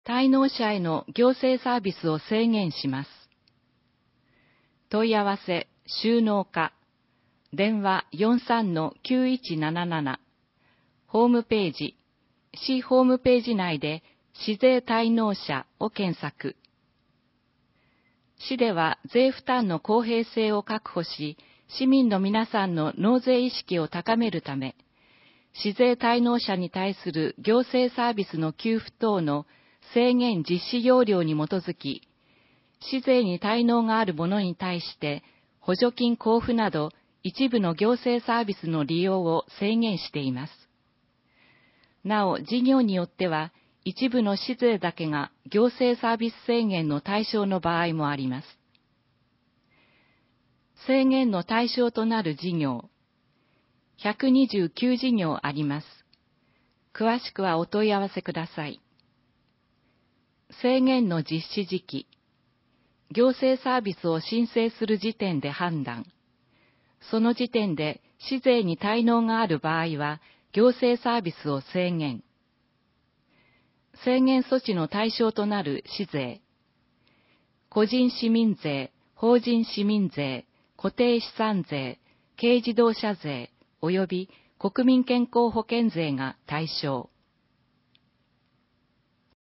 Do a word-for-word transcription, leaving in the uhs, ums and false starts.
滞納者への行政サービスを制限します。問い合わせ、収納課、電話 よんさんのきゅういちなななな、ホームページ、市ホームページ内で市税滞納者を検索。市では税負担の公平性を確保し、市民の皆さんの納税意識を高めるため、市税滞納者に対する行政サービスの給付等の制限実施要領に基づき、市税に滞納がある者に対して補助金交付など一部の行政サービスの利用を制限しています。なお、事業によっては一部の市税だけが行政サービス制限の対象の場合もあります。制限の対象となる事業、ひゃくにじゅうきゅう事業あります。詳しくはお問い合わせください。制限の実施時期、行政サービスを申請する時点で判断。その時点で市税に滞納がある場合は、行政サービスを制限。制限措置の対象となる市税。個人市民税、法人市民税、固定資産税、軽自動車税、及び国民健康保険税が対象。